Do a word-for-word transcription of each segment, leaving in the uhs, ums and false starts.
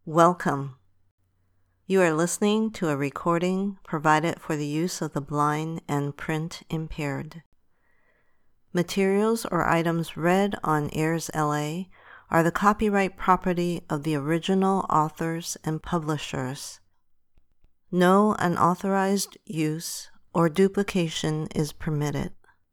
Welcome. You are listening to a recording provided for the use of the blind and print impaired. Materials or items read on Airs L A are the copyright property of the original authors and publishers. No unauthorized use or duplication is permitted.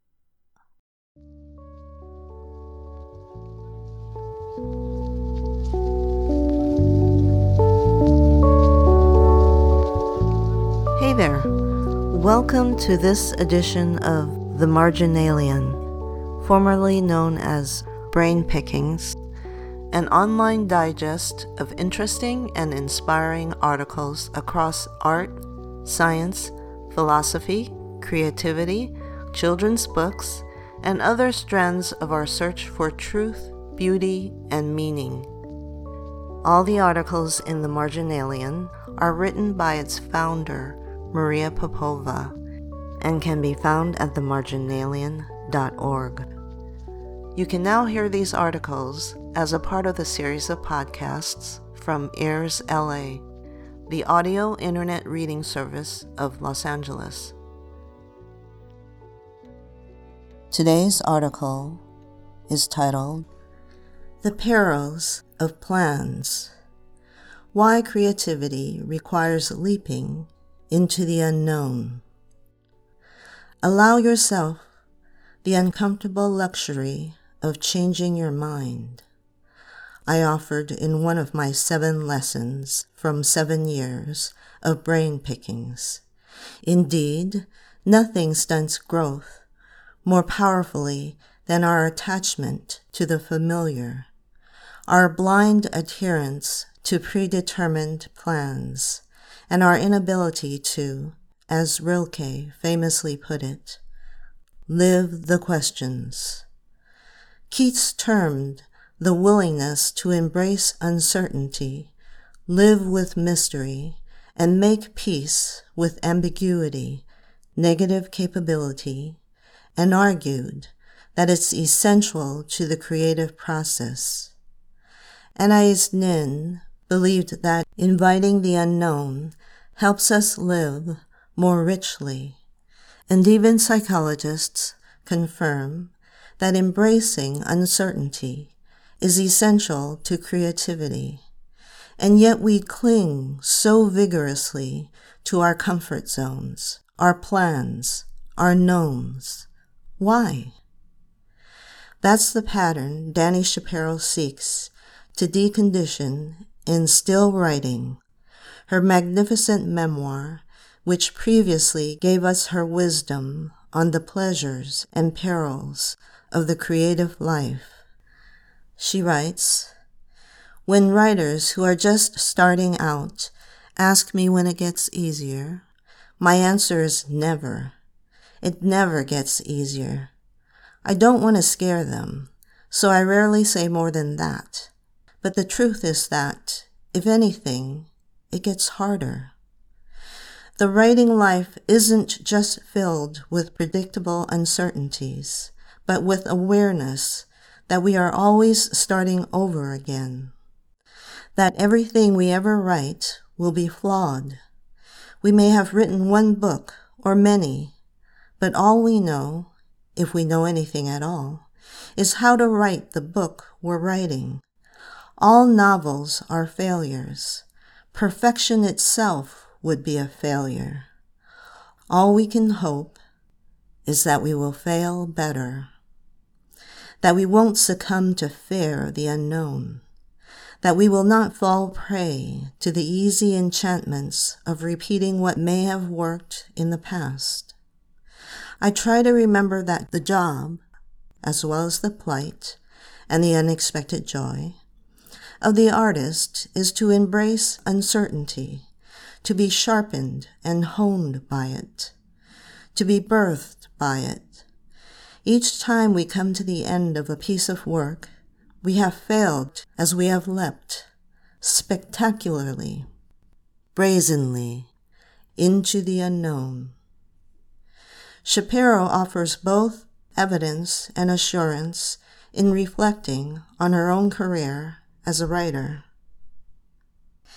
Hey there. Welcome to this edition of The Marginalian, formerly known as Brain Pickings, an online digest of interesting and inspiring articles across art, science, philosophy, creativity, children's books, and other strands of our search for truth, beauty, and meaning. All the articles in The Marginalian are written by its founder, Maria Popova, and can be found at the marginalian dot org. You can now hear these articles as a part of the series of podcasts from Airs L A, the audio internet reading service of Los Angeles. Today's article is titled, The Perils of Plans: Why Creativity Requires Leaping into the Unknown. Allow yourself the uncomfortable luxury of changing your mind, I offered in one of my seven lessons from seven years of brain pickings. Indeed, nothing stunts growth more powerfully than our attachment to the familiar, our blind adherence to predetermined plans, and our inability to, as Rilke famously put it, live the questions. Keats termed the willingness to embrace uncertainty, live with mystery, and make peace with ambiguity, negative capability, and argued that it's essential to the creative process. Anais Nin believed that inviting the unknown helps us live more richly, and even psychologists confirm that embracing uncertainty is essential to creativity, and yet we cling so vigorously to our comfort zones, our plans, our knowns. Why? That's the pattern Dani Shapiro seeks to decondition in Still Writing, her magnificent memoir, which previously gave us her wisdom on the pleasures and perils of the creative life. She writes, "When writers who are just starting out ask me when it gets easier, my answer is never. It never gets easier. I don't want to scare them, so I rarely say more than that. But the truth is that, if anything, it gets harder. The writing life isn't just filled with predictable uncertainties, but with awareness that we are always starting over again. That everything we ever write will be flawed. We may have written one book or many, but all we know, if we know anything at all, is how to write the book we're writing. All novels are failures. Perfection itself would be a failure. All we can hope is that we will fail better, that we won't succumb to fear of the unknown, that we will not fall prey to the easy enchantments of repeating what may have worked in the past. I try to remember that the job, as well as the plight and the unexpected joy, of the artist is to embrace uncertainty, to be sharpened and honed by it, to be birthed by it. Each time we come to the end of a piece of work, we have failed as we have leapt, spectacularly, brazenly, into the unknown. Shapiro offers both evidence and assurance in reflecting on her own career as a writer.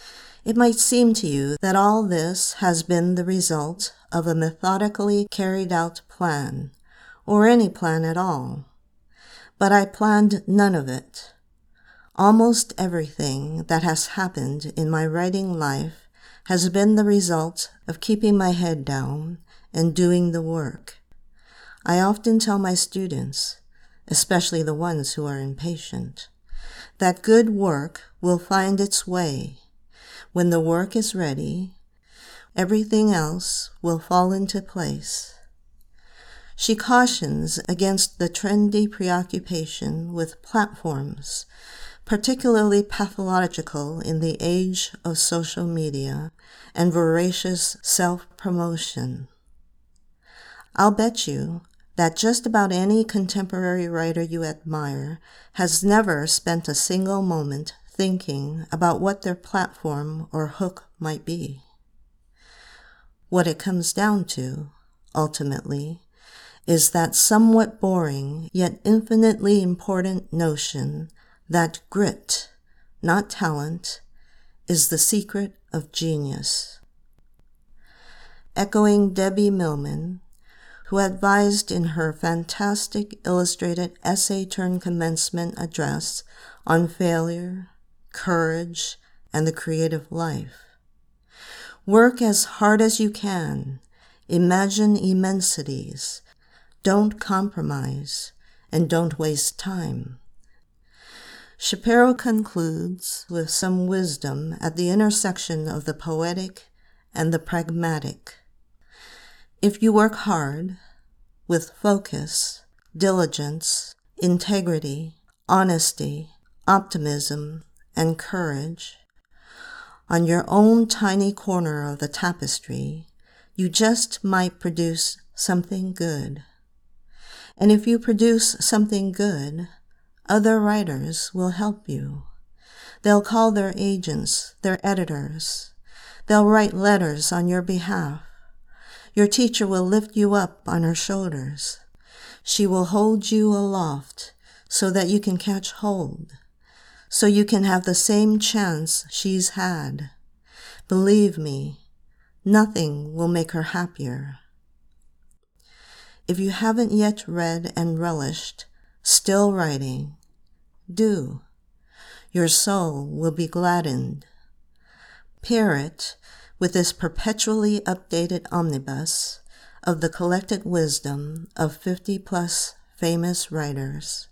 It might seem to you that all this has been the result of a methodically carried out plan, or any plan at all. But I planned none of it. Almost everything that has happened in my writing life has been the result of keeping my head down and doing the work. I often tell my students, especially the ones who are impatient, that good work will find its way. When the work is ready, everything else will fall into place. She cautions against the trendy preoccupation with platforms, particularly pathological in the age of social media and voracious self-promotion. I'll bet you that just about any contemporary writer you admire has never spent a single moment thinking about what their platform or hook might be. What it comes down to, ultimately, is that somewhat boring yet infinitely important notion that grit, not talent, is the secret of genius. Echoing Debbie Millman, who advised in her fantastic illustrated essay-turn-commencement address on failure, courage, and the creative life. Work as hard as you can, imagine immensities, don't compromise, and don't waste time. Shapiro concludes with some wisdom at the intersection of the poetic and the pragmatic. If you work hard, with focus, diligence, integrity, honesty, optimism, and courage, on your own tiny corner of the tapestry, you just might produce something good. And if you produce something good, other writers will help you. They'll call their agents, their editors. They'll write letters on your behalf. Your teacher will lift you up on her shoulders. She will hold you aloft so that you can catch hold, so you can have the same chance she's had. Believe me, nothing will make her happier. If you haven't yet read and relished Still Writing, do. Your soul will be gladdened. Pair it with this perpetually updated omnibus of the collected wisdom of fifty-plus famous writers.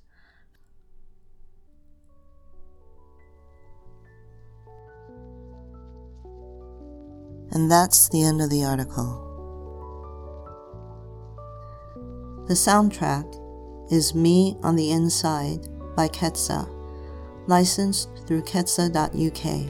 And that's the end of the article. The soundtrack is Me on the Inside by Ketsa, licensed through ketsa dot U K.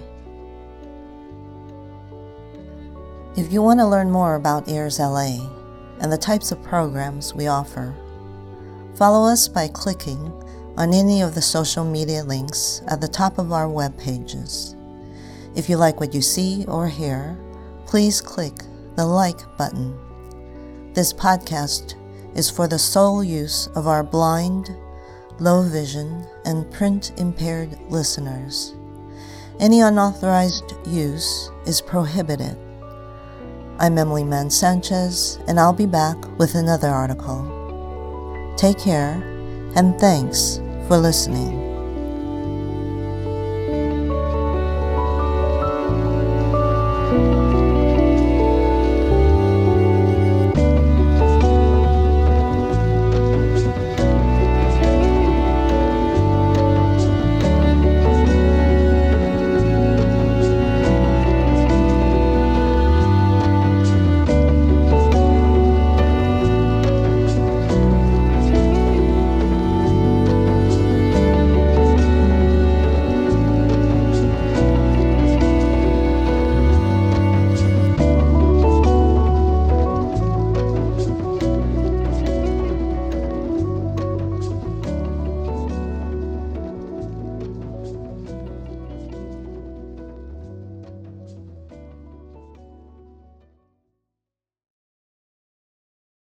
If you want to learn more about Airs L A and the types of programs we offer, follow us by clicking on any of the social media links at the top of our web pages. If you like what you see or hear, please click the like button. This podcast is for the sole use of our blind, low vision, and print-impaired listeners. Any unauthorized use is prohibited. I'm Emily Mann Sanchez, and I'll be back with another article. Take care, and thanks for listening.